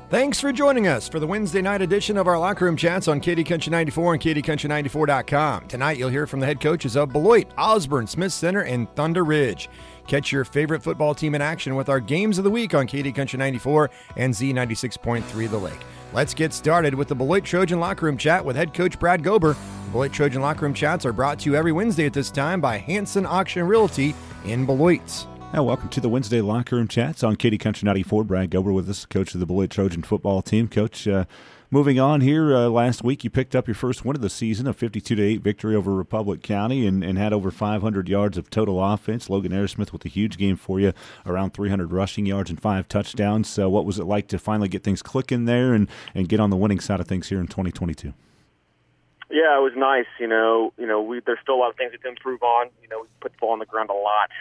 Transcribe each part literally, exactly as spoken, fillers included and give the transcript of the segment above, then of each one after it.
Thanks for joining us for the Wednesday night edition of our Locker Room Chats on K D Country ninety-four and K D Country ninety-four dot com. Tonight you'll hear from the head coaches of Beloit, Osborne, Smith Center, and Thunder Ridge. Catch your favorite football team in action with our Games of the Week on K D Country ninety-four and Z ninety-six point three The Lake. Let's get started with the Beloit Trojan Locker Room Chat with head coach Brad Gober. Beloit Trojan Locker Room Chats are brought to you every Wednesday at this time by Hanson Auction Realty in Beloit. Now, welcome to the Wednesday Locker Room Chats on K D Country ninety-four. Brad Gober with us, coach of the Beloit Trojan football team. Coach, uh, moving on here, uh, last week you picked up your first win of the season, a fifty-two to eight victory over Republic County, and, and had over five hundred yards of total offense. Logan Airasmith with a huge game for you, around three hundred rushing yards and five touchdowns. So what was it like to finally get things clicking there and, and get on the winning side of things here in twenty twenty-two? Yeah, it was nice. You know, you know, we there's still a lot of things we can improve on. You know, we put the ball on the ground a lot.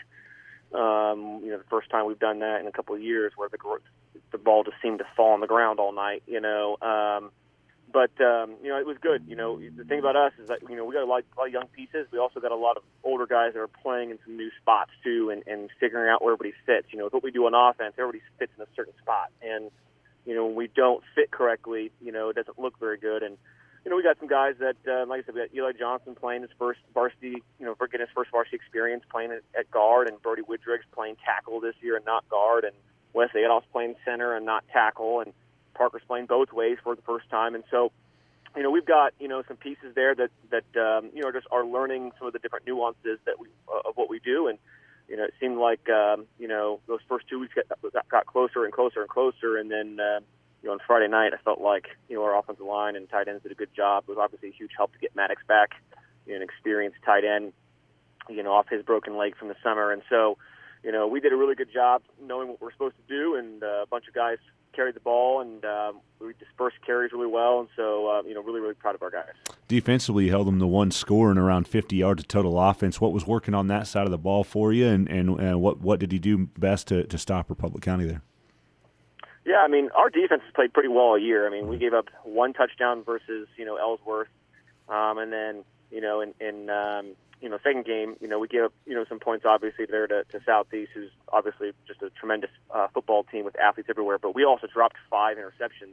Um, you know, the first time we've done that in a couple of years, where the the ball just seemed to fall on the ground all night. You know, um, but um, you know, it was good. You know, the thing about us is that you know we got a lot, a lot of young pieces. We also got a lot of older guys that are playing in some new spots too, and, and figuring out where everybody fits. You know, with what we do on offense, everybody fits in a certain spot, and you know, when we don't fit correctly, you know, it doesn't look very good. And you know, we got some guys that, uh, like I said, we got Eli Johnson playing his first varsity, you know, getting his first varsity experience playing at, at guard, and Brody Woodriggs playing tackle this year and not guard, and Wes Adolph's playing center and not tackle, and Parker's playing both ways for the first time. And so, you know, we've got, you know, some pieces there that, that um, you know, just are learning some of the different nuances that we uh, of what we do. And, you know, it seemed like, um, you know, those first two weeks got, got closer and closer and closer, and then, uh, you know, on Friday night, I felt like, you know, our offensive line and tight ends did a good job. It was obviously a huge help to get Maddox back, you know, an experienced tight end, you know, off his broken leg from the summer. And so, you know, we did a really good job knowing what we're supposed to do, and uh, a bunch of guys carried the ball, and um, we dispersed carries really well. And so, uh, you know, really, really proud of our guys. Defensively, you held them to one score and around fifty yards of total offense. What was working on that side of the ball for you, and, and, and what, what did you do best to, to stop Republic County there? Yeah, I mean, our defense has played pretty well all year. I mean, we gave up one touchdown versus, you know, Ellsworth. Um, and then, you know, in, in um, you know, second game, you know, we gave up, you know, some points obviously there to, to Southeast, who's obviously just a tremendous uh, football team with athletes everywhere. But we also dropped five interceptions.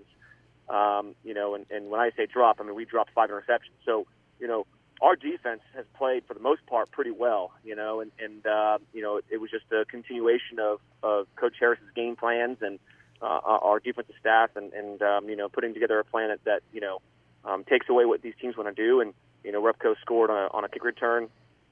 Um, you know, and, and when I say drop, I mean, we dropped five interceptions. So, you know, our defense has played for the most part pretty well, you know, and, and uh, you know, it was just a continuation of, of Coach Harris's game plans and, Uh, our defensive staff, and, and um, you know, putting together a plan that, that you know, um, takes away what these teams want to do. And, you know, Repco scored on a, on a kick return,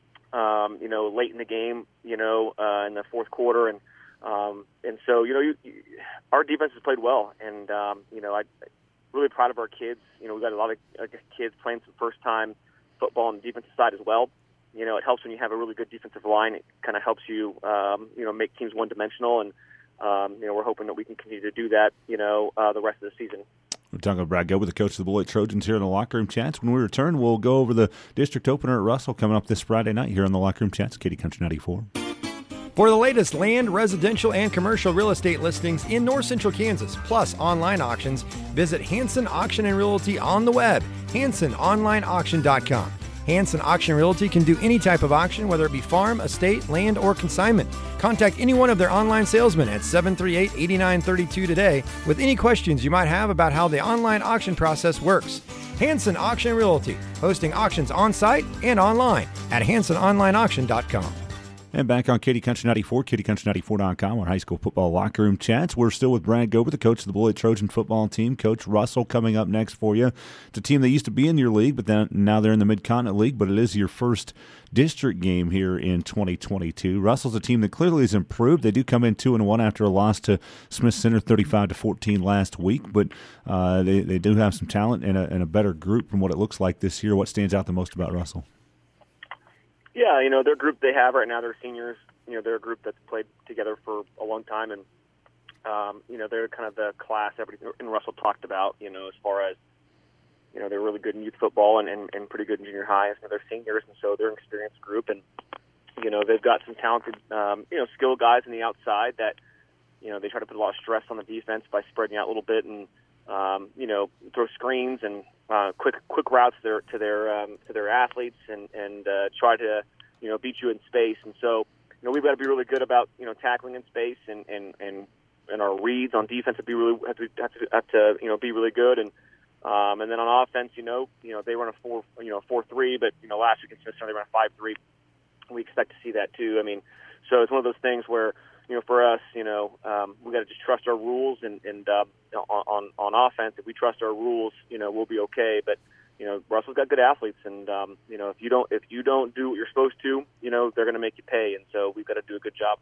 um, you know, late in the game, you know, uh, in the fourth quarter. And, um, and so, you know, you, you, our defense has played well. And, um, you know, I'm really proud of our kids. You know, we've got a lot of uh, kids playing some first-time football on the defensive side as well. You know, it helps when you have a really good defensive line. It kind of helps you, um, you know, make teams one-dimensional. And, Um, you know, we're hoping that we can continue to do that, you know, uh, the rest of the season. We're talking with Brad Gober, the coach of the Beloit Trojans here in the Locker Room Chats. When we return, we'll go over the district opener at Russell coming up this Friday night here on the Locker Room Chats, K D Country ninety-four. For the latest land, residential, and commercial real estate listings in North Central Kansas, plus online auctions, visit Hanson Auction and Realty on the web, hanson online auction dot com. Hanson Auction Realty can do any type of auction, whether it be farm, estate, land, or consignment. Contact any one of their online salesmen at seven three eight, eight nine three two today with any questions you might have about how the online auction process works. Hanson Auction Realty, hosting auctions on-site and online at hanson online auction dot com. And back on K D Country ninety-four, K D Country ninety-four dot com, our high school football locker room chats. We're still with Brad Gober, the coach of the Beloit Trojan football team. Coach Russell coming up next for you. It's a team that used to be in your league, but then now they're in the Mid-Continent League, but it is your first district game here in twenty twenty-two. Russell's a team that clearly has improved. They do come in two and one after a loss to Smith Center thirty-five to fourteen last week, but uh, they, they do have some talent and a, and a better group from what it looks like this year. What stands out the most about Russell? Yeah, you know, their group they have right now, they're seniors. You know, they're a group that's played together for a long time, and, um, you know, they're kind of the class everything and Russell talked about, you know, as far as, you know, they're really good in youth football and, and, and pretty good in junior high. So they're seniors, and so they're an experienced group. And, you know, they've got some talented, um, you know, skilled guys on the outside that, you know, they try to put a lot of stress on the defense by spreading out a little bit and, um, you know, throw screens and uh, quick quick routes to their to their um, to their athletes and and uh, try to you know beat you in space. And so you know we've got to be really good about you know tackling in space and and and and our reads on defense have to be really have to have to, have to you know be really good, and um, and then on offense, you know, you know they run a four you know four three, but you know last week in Smithson they ran a five three. We expect to see that too. I mean, so it's one of those things where you know for us, you know, um, we got to just trust our rules, and and uh, on on offense, if we trust our rules, you know, we'll be okay. But you know, Russell's got good athletes, and um, you know, if you don't if you don't do what you're supposed to, you know, they're going to make you pay, and so we've got to do a good job.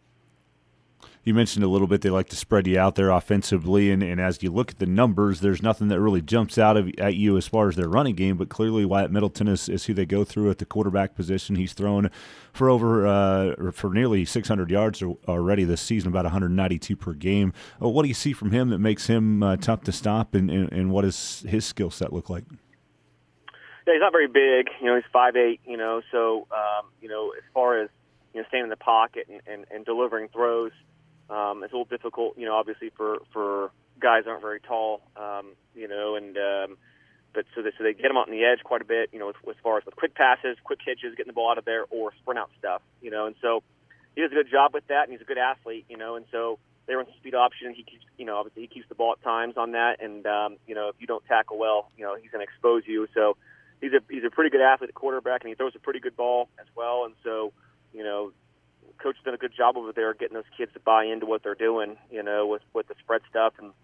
You mentioned a little bit they like to spread you out there offensively, and, and as you look at the numbers, there's nothing that really jumps out of, at you as far as their running game, but clearly Wyatt Middleton is, is who they go through at the quarterback position. He's thrown for over uh, for nearly six hundred yards already this season, about one hundred ninety-two per game. Uh, what do you see from him that makes him uh, tough to stop, and, and, and what does his skill set look like? Yeah, he's not very big. You know, he's five eight, you know, so, um, you know, as far as, you know, staying in the pocket and, and, and delivering throws, um, it's a little difficult, you know, obviously for, for guys that aren't very tall, um, you know, and, um, but so they, so they get him out on the edge quite a bit, you know, as, as far as with quick passes, quick hitches, getting the ball out of there, or sprint out stuff, you know, and so he does a good job with that, and he's a good athlete, you know, and so they run some speed option. He keeps, you know, obviously he keeps the ball at times on that, and, um, you know, if you don't tackle well, you know, he's going to expose you, so he's a he's a pretty good athlete at quarterback, and he throws a pretty good ball as well. And so, you know, coach has done a good job over there getting those kids to buy into what they're doing, you know, with, with the spread stuff and,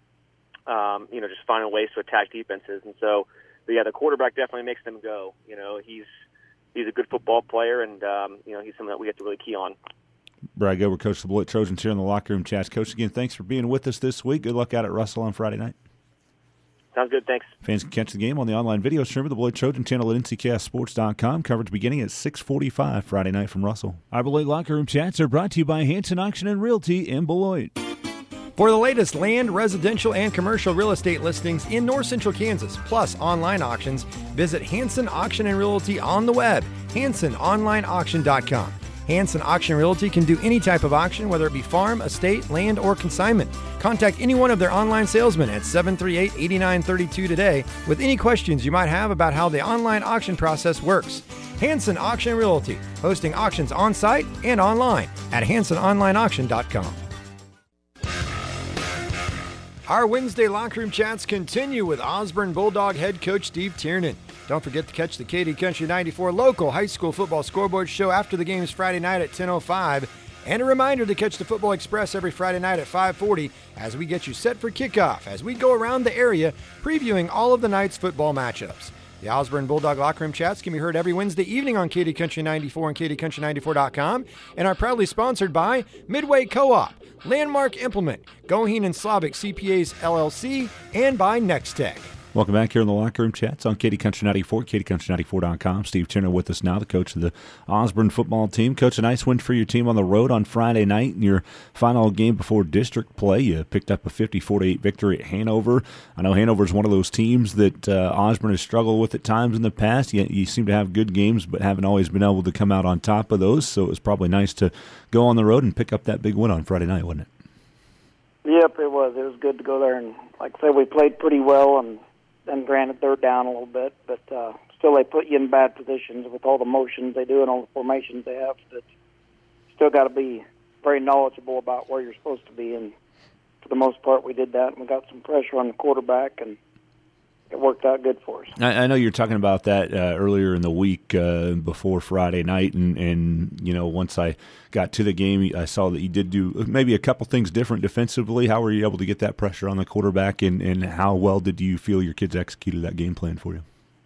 um, you know, just finding ways to attack defenses. And so, but yeah, the quarterback definitely makes them go. You know, he's he's a good football player, and, um, you know, he's something that we have to really key on. Brad Gilbert, coach of the Beloit Trojans here in the locker room chats. Coach, again, thanks for being with us this week. Good luck out at Russell on Friday night. Sounds good, thanks. Fans can catch the game on the online video stream of the Beloit Trojan channel at N C K S sports dot com. Coverage beginning at six forty-five Friday night from Russell. Our Beloit Locker Room Chats are brought to you by Hanson Auction and Realty in Beloit. For the latest land, residential, and commercial real estate listings in North Central Kansas, plus online auctions, visit Hanson Auction and Realty on the web, hanson online auction dot com. Hanson Auction Realty can do any type of auction, whether it be farm, estate, land, or consignment. Contact any one of their online salesmen at seven three eight, eight nine three two today with any questions you might have about how the online auction process works. Hanson Auction Realty, hosting auctions on-site and online at hanson online auction dot com. Our Wednesday locker room chats continue with Osborne Bulldog head coach Steve Tiernan. Don't forget to catch the Katy Country ninety-four local high school football scoreboard show after the games Friday night at ten oh five. And a reminder to catch the Football Express every Friday night at five forty as we get you set for kickoff as we go around the area previewing all of the night's football matchups. The Osborne Bulldog Locker Room Chats can be heard every Wednesday evening on Katy Country ninety-four and Katy Country ninety-four dot com and are proudly sponsored by Midway Co-op, Landmark Implement, Goheen and Slavic C P As L L C, and by Nextech. Welcome back here in the Locker Room Chats on Katy Country ninety-four, Katy Country ninety-four dot com. Steve Turner with us now, the coach of the Osborne football team. Coach, a nice win for your team on the road on Friday night in your final game before district play. You picked up a fifty-four to eight victory at Hanover. I know Hanover is one of those teams that uh, Osborne has struggled with at times in the past. You, you seem to have good games, but haven't always been able to come out on top of those. So it was probably nice to go on the road and pick up that big win on Friday night, wasn't it? Yep, it was. It was good to go there. And like I said, we played pretty well, and then granted they're down a little bit, but uh, still they put you in bad positions with all the motions they do and all the formations they have. That still got to be very knowledgeable about where you're supposed to be, and for the most part we did that, and we got some pressure on the quarterback, and it worked out good for us. I, I know you were talking about that uh, earlier in the week uh, before Friday night, and, and you know once I got to the game, I saw that you did do maybe a couple things different defensively. How were you able to get that pressure on the quarterback, and, and how well did you feel your kids executed that game plan for you?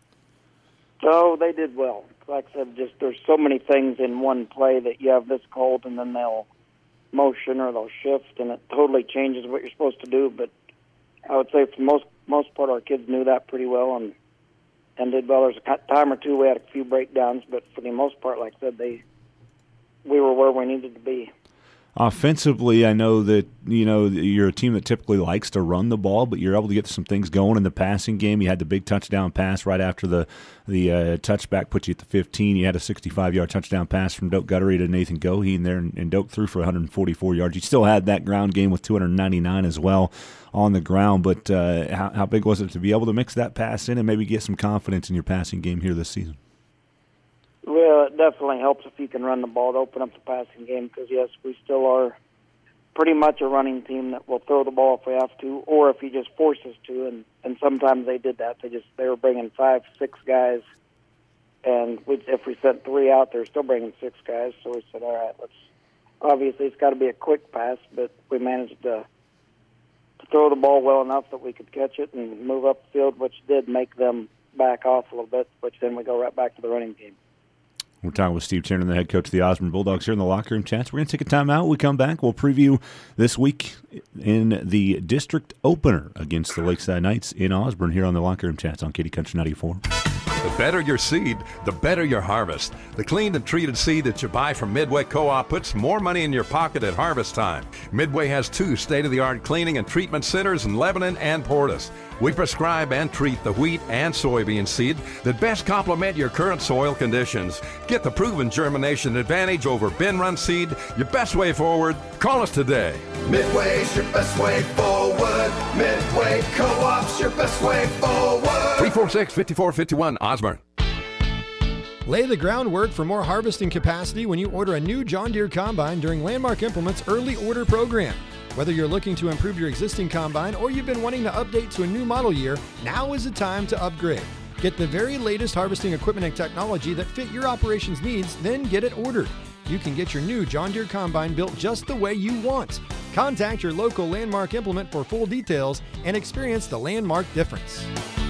Oh, they did well. Like I said, just there's so many things in one play that you have this called, and then they'll motion or they'll shift, and it totally changes what you're supposed to do. But I would say for the most most part, our kids knew that pretty well and and did well. There's a time or two we had a few breakdowns, but for the most part, like I said, they we were where we needed to be. Offensively, I know that you know you're a team that typically likes to run the ball, but you're able to get some things going in the passing game. You had the big touchdown pass right after the the uh, touchback put you at the fifteen. You had a sixty-five yard touchdown pass from Doak Guttery to Nathan Goheen there, and, and Doak threw for one hundred forty-four yards. You still had that ground game with two hundred ninety-nine as well on the ground, but uh, how, how big was it to be able to mix that pass in and maybe get some confidence in your passing game here this season? Well, it definitely helps if you can run the ball to open up the passing game because, yes, we still are pretty much a running team that will throw the ball if we have to, or if he just forces to. And, and sometimes they did that. They just they were bringing five, six guys, and we, if we sent three out, they're still bringing six guys. So we said, all right, let's. Obviously, it's got to be a quick pass, but we managed to, to throw the ball well enough that we could catch it and move up the field, which did make them back off a little bit, which then we go right back to the running game. We're talking with Steve Tiernan, the head coach of the Osborne Bulldogs, here in the locker room chats. We're going to take a time out. When we come back, we'll preview this week in the district opener against the Lakeside Knights in Osborne here on the locker room chats on Katy Country ninety-four. The better your seed, the better your harvest. The cleaned and treated seed that you buy from Midway Co-op puts more money in your pocket at harvest time. Midway has two state-of-the-art cleaning and treatment centers in Lebanon and Portis. We prescribe and treat the wheat and soybean seed that best complement your current soil conditions. Get the proven germination advantage over bin-run seed, your best way forward. Call us today. Midway's your best way forward. Midway Co-op's your best way forward. three four six, five four five one, Osborne. Lay the groundwork for more harvesting capacity when you order a new John Deere combine during Landmark Implement's early order program. Whether you're looking to improve your existing combine or you've been wanting to update to a new model year, now is the time to upgrade. Get the very latest harvesting equipment and technology that fit your operations needs, then get it ordered. You can get your new John Deere combine built just the way you want. Contact your local Landmark Implement for full details and experience the Landmark difference.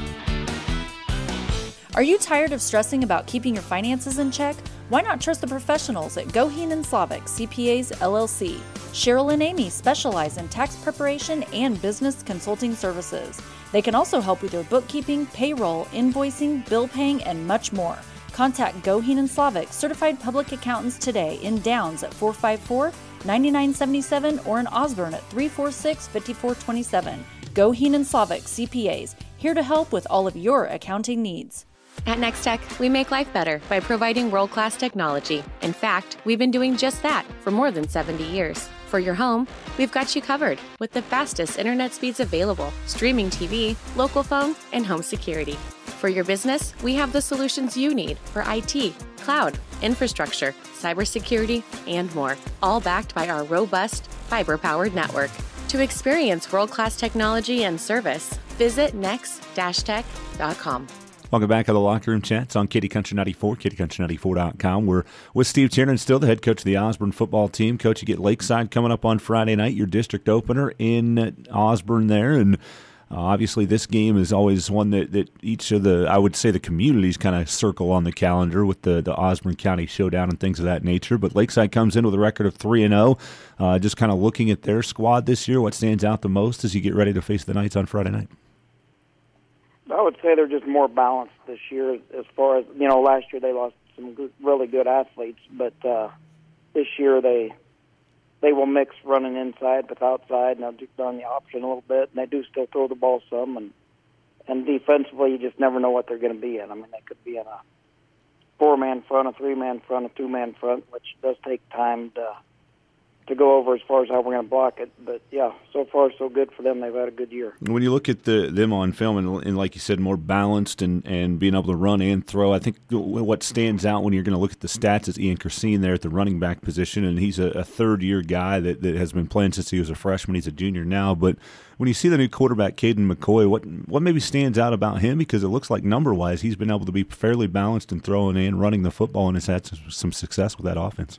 Are you tired of stressing about keeping your finances in check? Why not trust the professionals at Goheen and Slavic C P As L L C? Cheryl and Amy specialize in tax preparation and business consulting services. They can also help with your bookkeeping, payroll, invoicing, bill paying, and much more. Contact Goheen and Slavic certified public accountants today in Downs at four five four, nine nine seven seven or in Osborne at three four six, five four two seven. Goheen and Slavic C P As, here to help with all of your accounting needs. At Nextech, we make life better by providing world-class technology. In fact, we've been doing just that for more than seventy years. For your home, we've got you covered with the fastest internet speeds available, streaming T V, local phone, and home security. For your business, we have the solutions you need for I T, cloud, infrastructure, cybersecurity, and more, all backed by our robust, fiber-powered network. To experience world-class technology and service, visit next dash tech dot com. Welcome back to the Locker Room Chats on Katy Country ninety-four, katy country ninety-four dot com. We're with Steve Tiernan, still the head coach of the Osborne football team. Coach, you get Lakeside coming up on Friday night, your district opener in Osborne there. And uh, obviously this game is always one that, that each of the, I would say the communities kind of circle on the calendar with the, the Osborne County Showdown and things of that nature. But Lakeside comes in with a record of three and oh. Uh, just kind of looking at their squad this year, what stands out the most as you get ready to face the Knights on Friday night? I would say they're just more balanced this year as far as, you know, last year they lost some good, really good athletes, but uh, this year they they will mix running inside with outside, and they'll do on the option a little bit, and they do still throw the ball some, and and defensively you just never know what they're going to be in. I mean, they could be in a four-man front, a three-man front, a two-man front, which does take time to to go over as far as how we're going to block it. But, yeah, so far so good for them. They've had a good year. When you look at the them on film, and, and like you said, more balanced and, and being able to run and throw, I think what stands out when you're going to look at the stats is Ian Kersine there at the running back position, and he's a, a third-year guy that, that has been playing since he was a freshman. He's a junior now. But when you see the new quarterback, Caden McCoy, what what maybe stands out about him? Because it looks like number-wise he's been able to be fairly balanced in throwing and running the football and has had some, some success with that offense.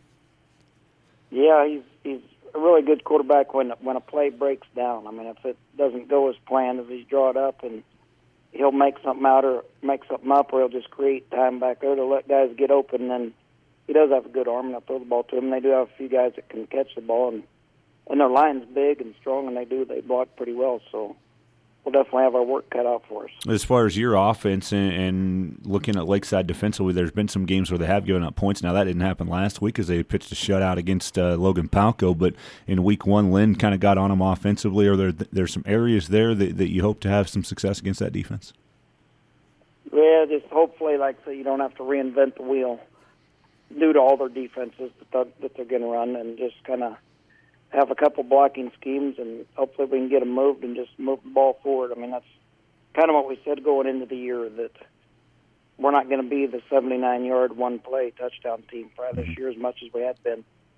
Yeah, he's he's a really good quarterback when when a play breaks down. I mean, if it doesn't go as planned, if he's drawn up, and he'll make something out or make something up, or he'll just create time back there to let guys get open. And he does have a good arm, and they'll throw the ball to him. And they do have a few guys that can catch the ball, and and their line's big and strong, and they do they block pretty well. So we'll definitely have our work cut out for us. As far as your offense and, and looking at Lakeside defensively, there's been some games where they have given up points. Now, that didn't happen last week as they pitched a shutout against uh, Logan Palco, but in week one, Lynn kind of got on them offensively. Are there there's some areas there that, that you hope to have some success against that defense? Yeah, just hopefully, like so you don't have to reinvent the wheel due to all their defenses that they're, that they're going to run, and just kind of have a couple blocking schemes, and hopefully we can get them moved and just move the ball forward. I mean, that's kind of what we said going into the year, that we're not going to be the seventy-nine yard one-play touchdown team probably this year as much as we had been.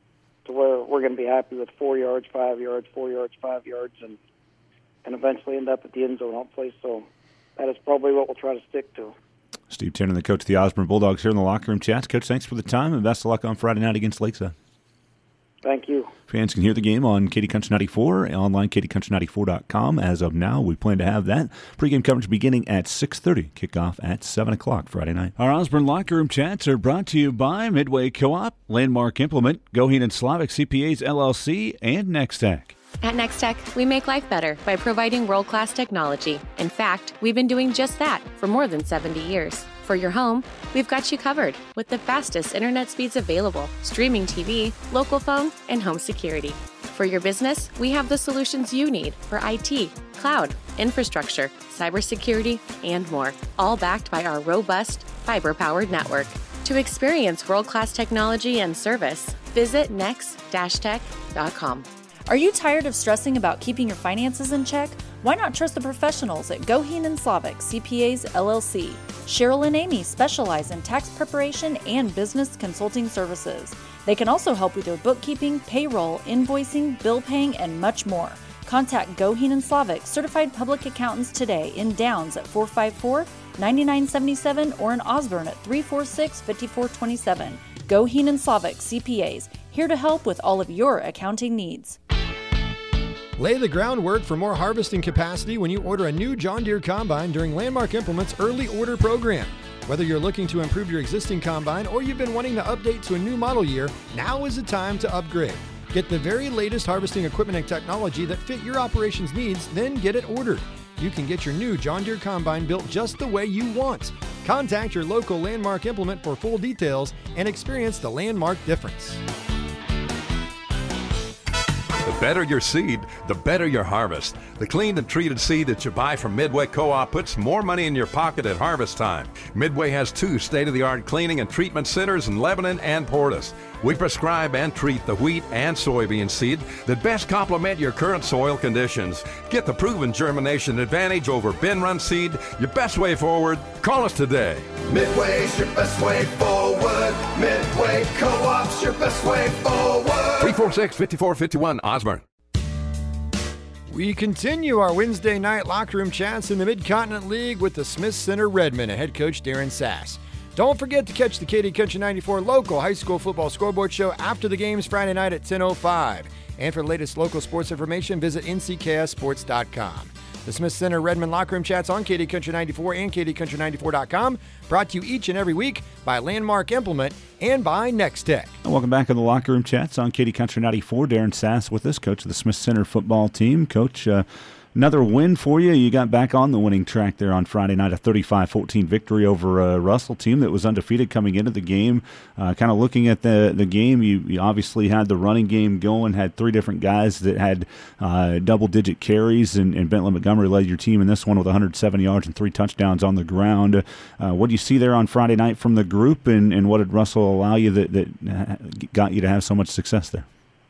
to where we're going to be happy with four yards, five yards, four yards, five yards, and and eventually end up at the end zone, hopefully. So that is probably what we'll try to stick to. Steve Tanner, the coach of the Osborne Bulldogs, here in the locker room chats. Coach, thanks for the time, and best of luck on Friday night against Lakeside. Thank you. Fans can hear the game on Katy Country ninety-four, online Katy Country ninety-four dot com. As of now, we plan to have that pregame coverage beginning at six thirty, kickoff at seven o'clock Friday night. Our Osborne Locker Room Chats are brought to you by Midway Co-op, Landmark Implement, Goheen and Slavic C P As L L C, and Nex-Tech. At Nex-Tech, we make life better by providing world-class technology. In fact, we've been doing just that for more than seventy years. For your home, we've got you covered with the fastest internet speeds available, streaming T V, local phone, and home security. For your business, we have the solutions you need for I T, cloud, infrastructure, cybersecurity, and more, all backed by our robust, fiber-powered network. To experience world-class technology and service, visit nex dash tech dot com. Are you tired of stressing about keeping your finances in check? Why not trust the professionals at Goheen and Slavic C P As L L C? Cheryl and Amy specialize in tax preparation and business consulting services. They can also help with your bookkeeping, payroll, invoicing, bill paying, and much more. Contact Goheen and Slavic certified public accountants today in Downs at four five four, nine nine seven seven or in Osborne at three four six, five four two seven. Goheen and Slavic C P As, here to help with all of your accounting needs. Lay the groundwork for more harvesting capacity when you order a new John Deere combine during Landmark Implement's early order program. Whether you're looking to improve your existing combine or you've been wanting to update to a new model year, now is the time to upgrade. Get the very latest harvesting equipment and technology that fit your operations needs, then get it ordered. You can get your new John Deere combine built just the way you want. Contact your local Landmark Implement for full details and experience the Landmark difference. The better your seed, the better your harvest. The cleaned and treated seed that you buy from Midway Co-op puts more money in your pocket at harvest time. Midway has two state-of-the-art cleaning and treatment centers in Lebanon and Portis. We prescribe and treat the wheat and soybean seed that best complement your current soil conditions. Get the proven germination advantage over bin-run seed, your best way forward. Call us today. Midway's your best way forward. Midway Co-op's your best way forward. three four six, five four five one, Osborne. We continue our Wednesday night locker room chats in the Mid-Continent League with the Smith Center Redmen and head coach Darren Sass. Don't forget to catch the Katy Country ninety-four local high school football scoreboard show after the games Friday night at ten oh five. And for the latest local sports information, visit N C K S sports dot com. The Smith Center Redmen Locker Room Chats on Katy Country ninety-four and Katy Country ninety-four dot com, brought to you each and every week by Landmark Implement and by Nex-Tech. Welcome back to the Locker Room Chats on Katy Country ninety-four. Darren Sass with us, coach of the Smith Center football team. Coach, uh, another win for you. You got back on the winning track there on Friday night, a thirty-five fourteen victory over a Russell team that was undefeated coming into the game. Uh, kind of looking at the, the game, you, you obviously had the running game going, had three different guys that had uh, double-digit carries, and, and Bentley Montgomery led your team in this one with one hundred seven yards and three touchdowns on the ground. Uh, what do you see there on Friday night from the group, and, and what did Russell allow you that, that got you to have so much success there?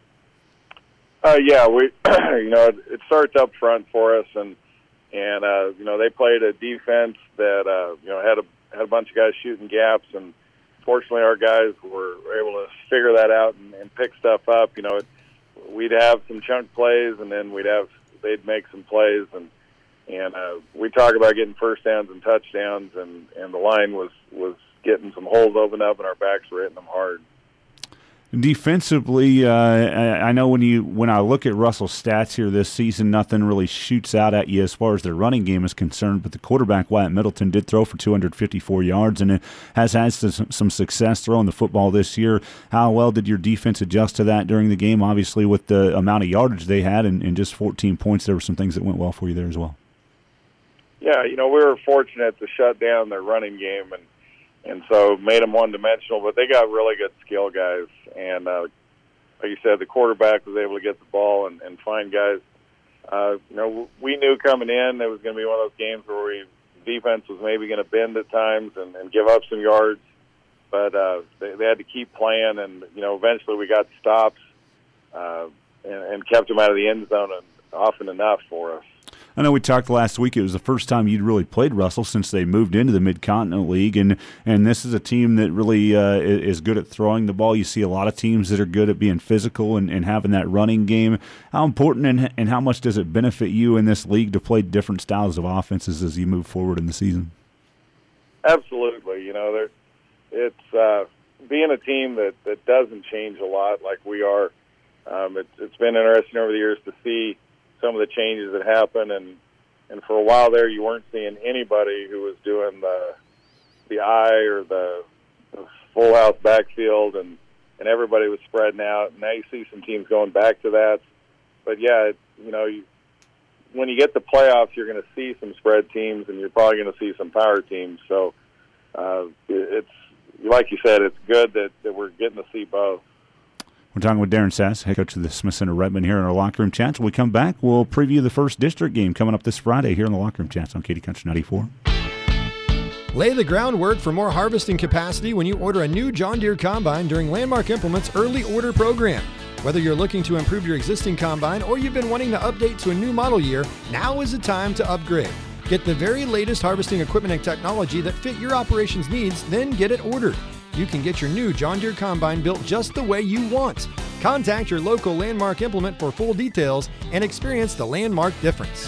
Uh, yeah, we, you know, it, it starts up front for us, and and uh, you know they played a defense that uh, you know had a had a bunch of guys shooting gaps, and fortunately our guys were able to figure that out and, and pick stuff up. You know, it, we'd have some chunk plays, and then we'd have they'd make some plays, and and uh, we talk about getting first downs and touchdowns, and and the line was was getting some holes opened up, and our backs were hitting them hard. Defensively, uh, I know when you when I look at Russell's stats here this season, nothing really shoots out at you as far as their running game is concerned, but the quarterback, Wyatt Middleton, did throw for two hundred fifty-four yards and has had some, some success throwing the football this year. How well did your defense adjust to that during the game? Obviously, with the amount of yardage they had and, and just fourteen points, there were some things that went well for you there as well. Yeah, you know, we were fortunate to shut down their running game, and And so made them one-dimensional, but they got really good skill guys. And uh, like you said, the quarterback was able to get the ball and, and find guys. Uh, you know, we knew coming in it was going to be one of those games where we defense was maybe going to bend at times and, and give up some yards, but uh, they, they had to keep playing. And you know, eventually we got stops uh, and, and kept them out of the end zone often enough for us. I know we talked last week. It was the first time you'd really played Russell since they moved into the Mid-Continent League, and, and this is a team that really uh, is good at throwing the ball. You see a lot of teams that are good at being physical and, and having that running game. How important and, and how much does it benefit you in this league to play different styles of offenses as you move forward in the season? Absolutely. You know, there, it's uh, being a team that, that doesn't change a lot like we are. Um, it's, it's been interesting over the years to see some of the changes that happen, and, and for a while there, you weren't seeing anybody who was doing the the eye or the, the full house backfield, and, and everybody was spreading out. Now you see some teams going back to that, but yeah, it, you know, you, when you get the playoffs, you're going to see some spread teams, and you're probably going to see some power teams. So uh, it's like you said, it's good that, that we're getting to see both. We're talking with Darren Sass, head coach of the Smith Center Redmond, here in our Locker Room Chats. When we come back, we'll preview the first district game coming up this Friday here in the Locker Room Chats on Katy Country ninety-four. Lay the groundwork for more harvesting capacity when you order a new John Deere Combine during Landmark Implement's Early Order Program. Whether you're looking to improve your existing combine or you've been wanting to update to a new model year, now is the time to upgrade. Get the very latest harvesting equipment and technology that fit your operations needs, then get it ordered. You can get your new John Deere Combine built just the way you want. Contact your local Landmark Implement for full details and experience the Landmark difference.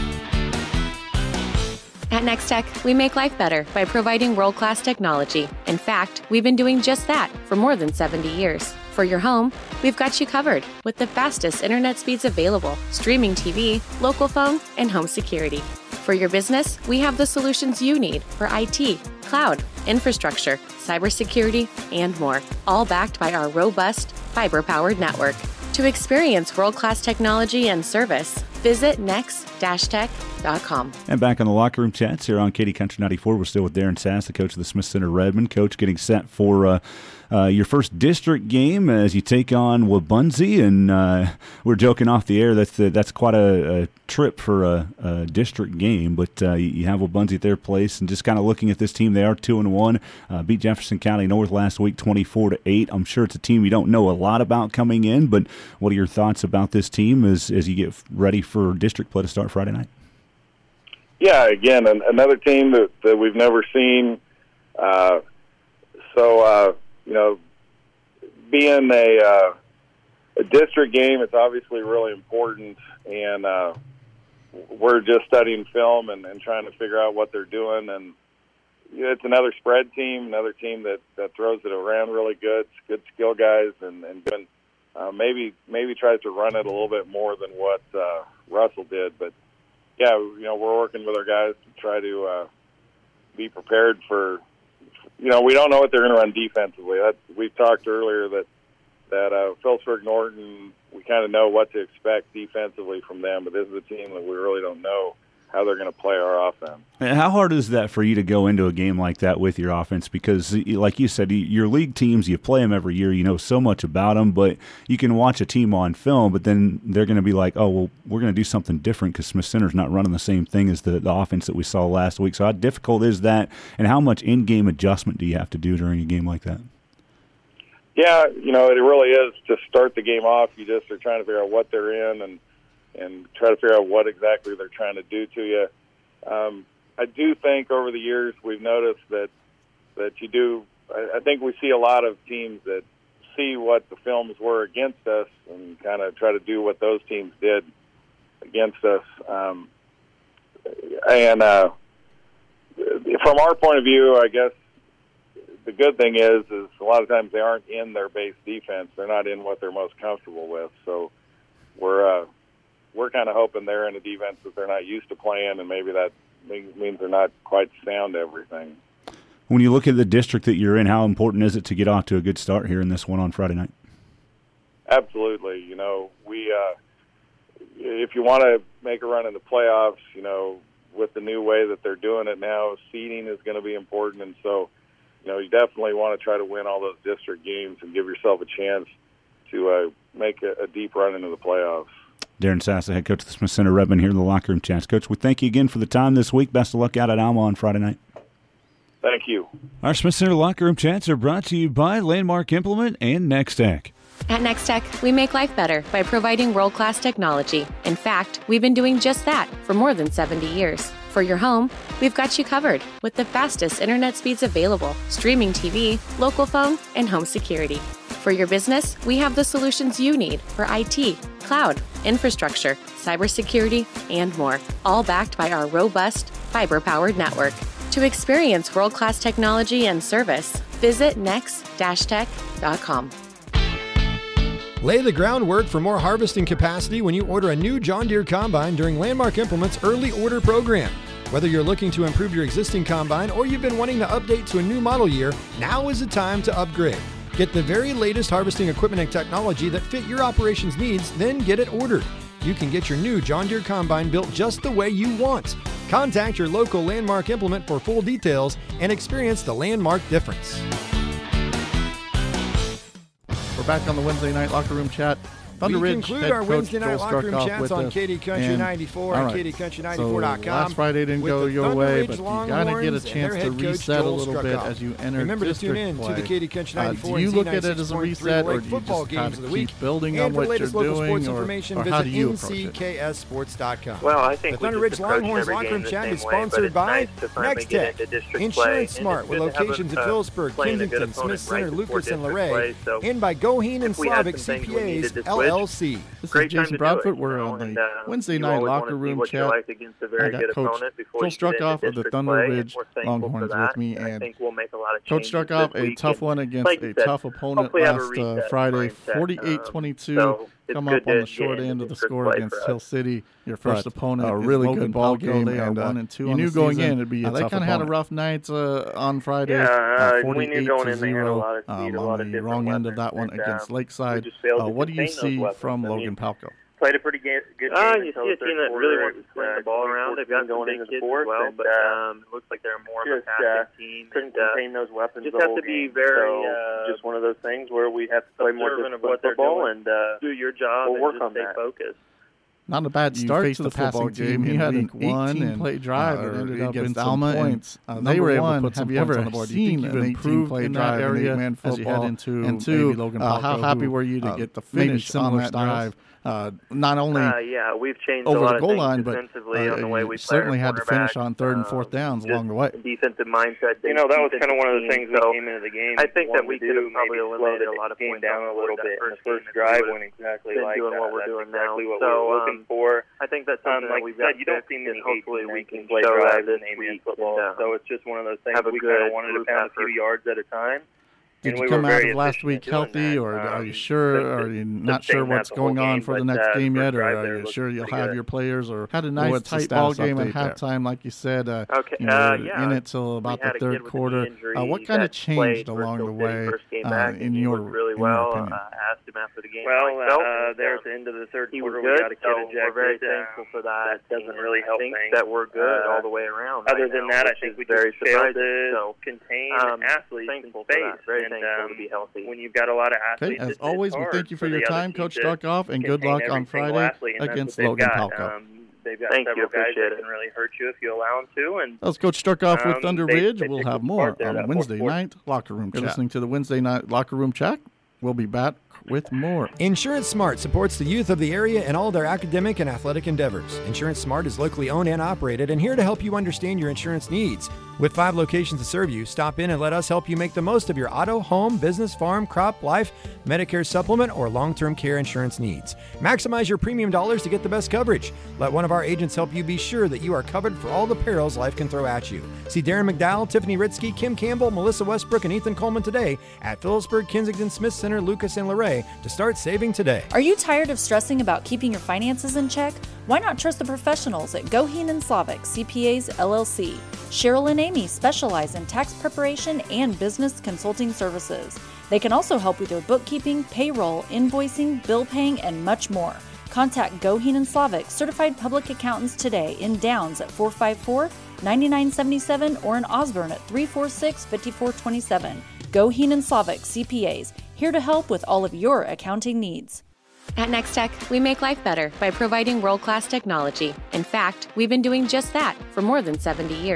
At Next Tech, we make life better by providing world-class technology. In fact, we've been doing just that for more than seventy years. For your home, we've got you covered with the fastest internet speeds available, streaming T V, local phone, and home security. For your business, we have the solutions you need for I T, cloud, infrastructure, cybersecurity, and more, all backed by our robust, fiber-powered network. To experience world-class technology and service, visit next dash tech dot com. And back on the Locker Room Chats here on Katy Country ninety-four, we're still with Darren Sass, the coach of the Smith Center Redmond. Coach, getting set for uh, uh, your first district game as you take on Wabaunsee, and uh, we're joking off the air. That's the, that's quite a, a trip for a, a district game, but uh, you have Wabaunsee at their place, and just kind of looking at this team, they are two and one. Uh, beat Jefferson County North last week, twenty-four to eight. I'm sure it's a team you don't know a lot about coming in, but what are your thoughts about this team as as you get ready for district play to start Friday night? Yeah, again, an, another team that, that we've never seen. Uh, so, uh, you know, being a, uh, a district game, it's obviously really important, and uh, we're just studying film and, and trying to figure out what they're doing. And you know, it's another spread team, another team that, that throws it around really good, good skill guys, and, and doing, uh, maybe maybe tries to run it a little bit more than what uh, Russell did, but yeah, you know, we're working with our guys to try to uh, be prepared for, you know, we don't know what they're going to run defensively. That, we've talked earlier that, that uh, Phillipsburg Norton, we kind of know what to expect defensively from them, but this is a team that we really don't know how they're going to play our offense. And how hard is that for you to go into a game like that with your offense? Because, like you said, your league teams, you play them every year, you know so much about them, but you can watch a team on film, but then they're going to be like, oh, well, we're going to do something different because Smith Center's not running the same thing as the, the offense that we saw last week. So how difficult is that, and how much in-game adjustment do you have to do during a game like that? Yeah, you know, it really is to start the game off. You just are trying to figure out what they're in and and try to figure out what exactly they're trying to do to you. Um, I do think over the years we've noticed that that you do. I, I think we see a lot of teams that see what the films were against us and kind of try to do what those teams did against us. Um, and uh, from our point of view, I guess the good thing is is a lot of times they aren't in their base defense. They're not in what they're most comfortable with. So we're uh, we're kind of hoping they're in a defense that they're not used to playing, and maybe that means they're not quite sound to everything. When you look at the district that you're in, how important is it to get off to a good start here in this one on Friday night? Absolutely. You know, we uh, if you want to make a run in the playoffs, you know, with the new way that they're doing it now, seeding is going to be important, and so, you know, you definitely want to try to win all those district games and give yourself a chance to uh, make a, a deep run into the playoffs. Darren Sass, the head coach of the Smith Center Redmond, here in the Locker Room Chats. Coach, we thank you again for the time this week. Best of luck out at Alma on Friday night. Thank you. Our Smith Center Locker Room Chats are brought to you by Landmark Implement and Next Tech. At Next Tech, we make life better by providing world-class technology. In fact, we've been doing just that for more than seventy years. For your home, we've got you covered with the fastest internet speeds available, streaming T V, local phone, and home security. For your business, we have the solutions you need for I T, cloud, infrastructure, cybersecurity, and more, all backed by our robust, fiber-powered network. To experience world-class technology and service, visit next dash tech dot com. Lay the groundwork for more harvesting capacity when you order a new John Deere combine during Landmark Implement's early order program. Whether you're looking to improve your existing combine or you've been wanting to update to a new model year, now is the time to upgrade. Get the very latest harvesting equipment and technology that fit your operations needs, then get it ordered. You can get your new John Deere combine built just the way you want. Contact your local Landmark Implement for full details and experience the Landmark difference. We're back on the Wednesday night locker room chat. Thunder we Ridge conclude head our coach Wednesday night Joel locker room Struckoff chats on Katy Country ninety-four and, and Katy Country ninety-four dot com. So last Friday didn't go your way, but you got to get a chance to reset a little bit as you enter Remember district to tune in play. to the Katy Country ninety-four uh, do you and look at it as a reset, or do you just kind of keep building on what you're doing, or, or how do you approach it? N C K S sports dot com. Well, I think the Thunder Ridge Longhorns locker room chat is sponsored by Next Tech, Insurance Smart, with locations at Phillipsburg, Kensington, Smith Center, Lucas, and Luray, and by Goheen and Slavic C P As, L L C. This is Jason Broadfoot. We're on the Wednesday night locker room chat. I got Coach Joel Struckoff of the Thunder Ridge Longhorns with me, and Coach Struckoff, a tough one against a tough opponent last uh, Friday, forty-eight twenty-two. Come up on the short end of the score against Hill City. Your first opponent, a really good ball game. They are one and two. You knew going in it'd be a tough opponent. They kind of had a rough night uh, on Friday. Yeah, forty-eight to zero um, on the wrong end of that one against Lakeside. Uh, what do you see from Logan Palco? Played a pretty good game. Uh, you see a team that really wants to swing the ball around. They've got some big kids as well, but um, it looks like they're more of a passing team. Couldn't contain those weapons. Just have to be very, just one of those things where we have to play more disciplined football and do your job and just stay focused. Not a bad start to the football game. He had an eighteen-play drive that ended up in Alma points. Uh, they were able to put some points on the board. Do you think you've improved in that area as you head into and two? Uh, how happy were you to get the finish on that drive? Uh, not only uh, yeah, we've changed over a lot the goal of line, but uh, on the way we you certainly had to finish on third and fourth downs um, along the way. Defensive mindset. You know, that was kind of one of the things we came into the game. I think that we could have probably eliminated a lot of points down a little bit. The first drive went exactly like doing what we're doing now. What we're looking for. I think that's something that we've got. You don't see many hopefully we can play drive this week. So it's just one of those things we kind of wanted to pound a few yards at a time. Did you come out of last week healthy, or are you sure? Are you not sure what's going on for the next game yet, or are you sure you'll have your players? Or had a nice tight ball game at halftime, like you said. Uh, okay, you know, in it till about the third quarter. Uh, what kind of changed along the way uh, in your really well? Uh, asked him after the game. Well, uh, there at the end of the third quarter, we got a kid ejected. We're very thankful for that. That doesn't really help things. That we're good all the way around. Other than that, I think we just failed to contain athletes in space. And, um, to be healthy. When you've got a lot of athletes, okay, as always, we thank you for your time, Coach Struckoff, and good luck on Friday against Logan Palco. Um, they've got Thank several you, guys that can really hurt you if you allow them to. And that was Coach Struckoff um, with Thunder they, Ridge. They we'll have more on Wednesday night locker room chat. You're listening to the Wednesday night locker room chat. We'll be back with more. Insurance Smart supports the youth of the area and all their academic and athletic endeavors. Insurance Smart is locally owned and operated and here to help you understand your insurance needs. With five locations to serve you, stop in and let us help you make the most of your auto, home, business, farm, crop, life, Medicare supplement, or long-term care insurance needs. Maximize your premium dollars to get the best coverage. Let one of our agents help you be sure that you are covered for all the perils life can throw at you. See Darren McDowell, Tiffany Ritzky, Kim Campbell, Melissa Westbrook, and Ethan Coleman today at Phillipsburg, Kensington, Smith Center, Lucas, and Luray to start saving today. Are you tired of stressing about keeping your finances in check? Why not trust the professionals at Goheen and Slavic C P As, L L C? Cheryl and Amy specialize in tax preparation and business consulting services. They can also help with your bookkeeping, payroll, invoicing, bill paying, and much more. Contact Goheen and Slavic certified public accountants today in Downs at four five four, nine nine seven seven or in Osborne at three four six, five four two seven. Goheen and Slavic C P As, here to help with all of your accounting needs. At Next Tech, we make life better by providing world-class technology. In fact, we've been doing just that for more than seventy years.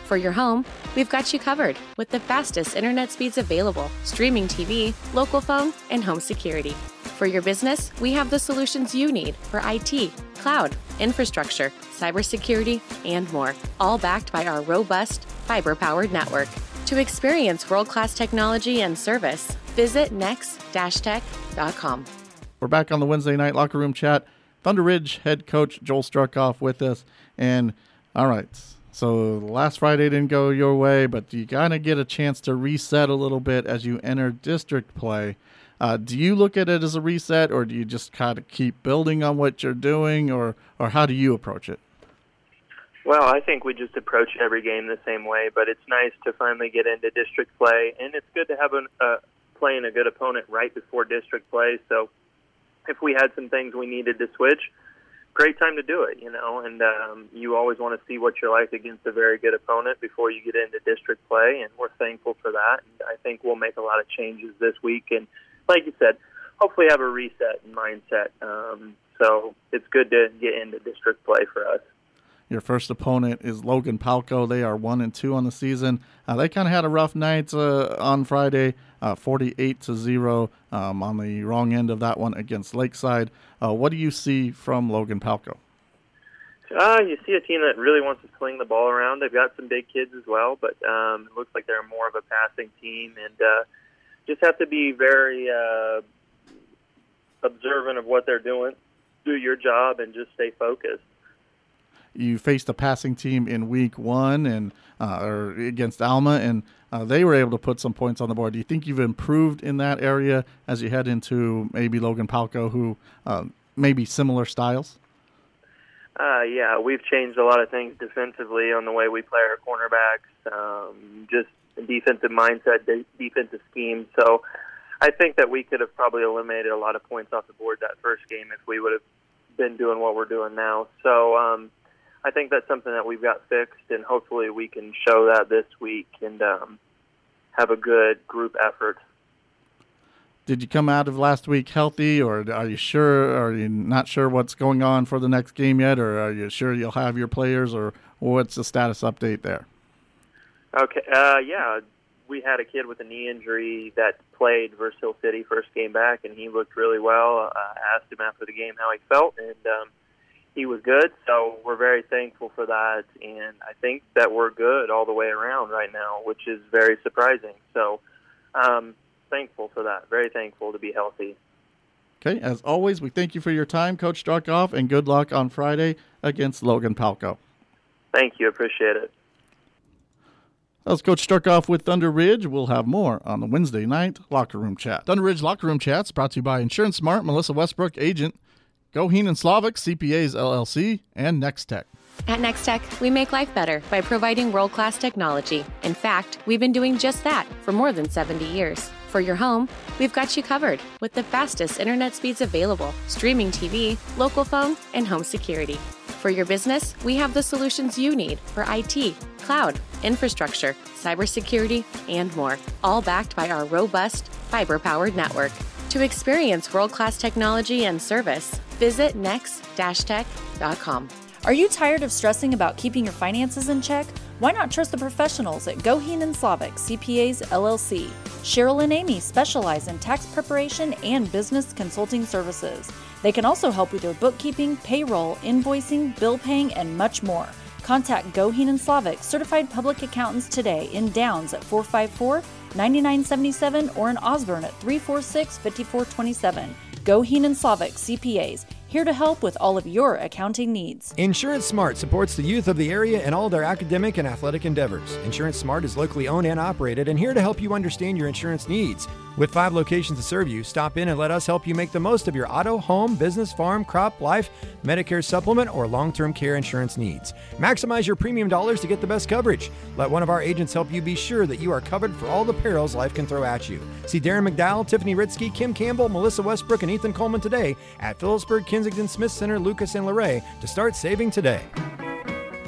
For your home, we've got you covered with the fastest internet speeds available, streaming T V, local phone, and home security. For your business, we have the solutions you need for I T, cloud, infrastructure, cybersecurity, and more, all backed by our robust, fiber-powered network. To experience world-class technology and service, visit next dash tech dot com. We're back on the Wednesday night locker room chat. Thunder Ridge head coach Joel Struckoff with us. And, all right, so last Friday didn't go your way, but you kind of get a chance to reset a little bit as you enter district play. Uh, do you look at it as a reset, or do you just kind of keep building on what you're doing, or, or how do you approach it? Well, I think we just approach every game the same way, but it's nice to finally get into district play, and it's good to have a uh, playing a good opponent right before district play. So if we had some things we needed to switch, great time to do it, you know, and um, you always want to see what you're like against a very good opponent before you get into district play, and we're thankful for that. And I think we'll make a lot of changes this week, and like you said, hopefully have a reset in mindset. Um, so it's good to get into district play for us. Your first opponent is Logan Palco. They are one and two on the season. Uh, they kind of had a rough night uh, on Friday, uh, forty-eight to zero um, on the wrong end of that one against Lakeside. Uh, what do you see from Logan Palco? Uh, you see a team that really wants to sling the ball around. They've got some big kids as well, but um, it looks like they're more of a passing team, and uh, just have to be very uh, observant of what they're doing. Do your job and just stay focused. You faced a passing team in week one and uh, or against Alma, and uh, they were able to put some points on the board. Do you think you've improved in that area as you head into maybe Logan Palco, who uh, maybe similar styles? Uh, yeah, we've changed a lot of things defensively on the way we play our cornerbacks, um, just defensive mindset, de- defensive scheme. So I think that we could have probably eliminated a lot of points off the board that first game if we would have been doing what we're doing now. So um, I think that's something that we've got fixed, and hopefully we can show that this week and um, have a good group effort. Did you come out of last week healthy, or are you sure? Are you not sure what's going on for the next game yet, or are you sure you'll have your players, or what's the status update there? Okay, uh, yeah, we had a kid with a knee injury that played versus Hill City first game back, and he looked really well. I asked him after the game how he felt, and um, he was good, so we're very thankful for that, and I think that we're good all the way around right now, which is very surprising. So um, thankful for that, very thankful to be healthy. Okay, as always, we thank you for your time, Coach Struckoff, and good luck on Friday against Logan Palco. Thank you, appreciate it. That was Coach Struckoff with Thunder Ridge. We'll have more on the Wednesday night locker room chat. Thunder Ridge Locker Room Chats brought to you by Insurance Smart, Melissa Westbrook, agent, Goheen and Slavic, C P As L L C, and Next Tech. At Next Tech, we make life better by providing world-class technology. In fact, we've been doing just that for more than seventy years. For your home, we've got you covered with the fastest internet speeds available, streaming T V, local phone, and home security. For your business, we have the solutions you need for I T, cloud, infrastructure, cybersecurity, and more, all backed by our robust, fiber-powered network. To experience world-class technology and service, visit next dash tech dot com. Are you tired of stressing about keeping your finances in check? Why not trust the professionals at Goheen and Slavic, C P As L L C? Cheryl and Amy specialize in tax preparation and business consulting services. They can also help with your bookkeeping, payroll, invoicing, bill paying, and much more. Contact Goheen and Slavic, certified public accountants today in Downs at four five four, nine nine seven seven or in Osborne at three four six, five four two seven. Goheen and Slavic, C P As, here to help with all of your accounting needs. Insurance Smart supports the youth of the area and all their academic and athletic endeavors. Insurance Smart is locally owned and operated and here to help you understand your insurance needs. With five locations to serve you, stop in and let us help you make the most of your auto, home, business, farm, crop, life, Medicare supplement, or long-term care insurance needs. Maximize your premium dollars to get the best coverage. Let one of our agents help you be sure that you are covered for all the perils life can throw at you. See Darren McDowell, Tiffany Ritzky, Kim Campbell, Melissa Westbrook, and Ethan Coleman today at Phillipsburg, Kensington, Smith Center, Lucas, and Luray to start saving today.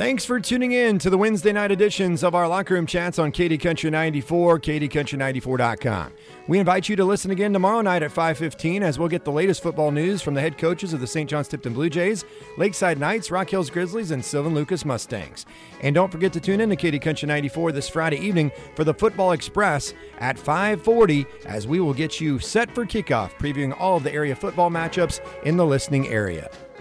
Thanks for tuning in to the Wednesday night editions of our Locker Room Chats on Katy Country ninety-four, katy country ninety-four dot com. We invite you to listen again tomorrow night at five fifteen as we'll get the latest football news from the head coaches of the Saint Johns Tipton Blue Jays, Lakeside Knights, Rock Hills Grizzlies, and Sylvan Lucas Mustangs. And don't forget to tune in to Katy Country ninety-four this Friday evening for the Football Express at five forty as we will get you set for kickoff, previewing all of the area football matchups in the listening area.